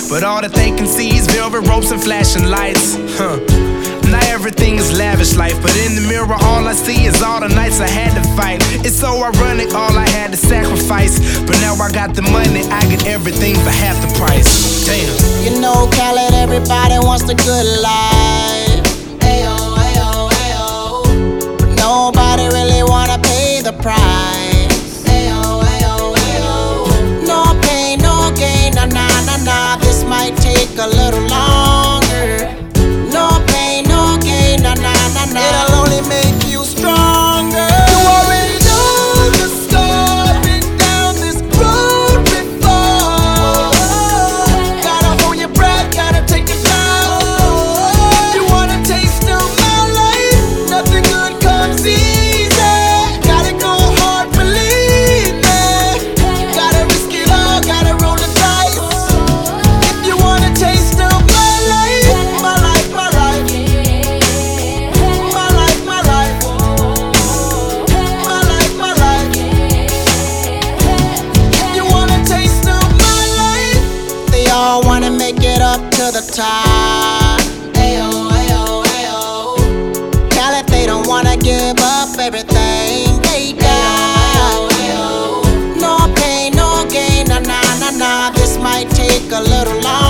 but all that they can see is velvet ropes and flashing lights. Now everything is lavish life, but in the mirror all I see is all the nights I had to fight. It's so ironic, all I had to sacrifice, but now I got the money, I get everything for half the price. Damn. You know, Khaled, everybody wants the good life. Ayo, ayo, ayo. But nobody really wanna pay the price. Ayo, ayo, ayo. No pain, no gain, nah, nah, nah, nah. This might take a little longer. No pain, no gain, nah, nah, nah, nah. It'll only make you stronger. You already know the score. Been down this road before. Gotta hold your breath, gotta take it down. You wanna taste of my life? Nothing good comes easy. Gotta go hard, believe me. Gotta risk it all, gotta roll the dice. If you wanna taste of my life, my life, my life. My life, my life. My life, my life. If you wanna taste of my life, they all wanna make it up to the top. Ayo, ayo, ayo. Khaled, they don't wanna give up everything they got. No pain, no gain, nah, nah, nah, nah. This might take a little longer.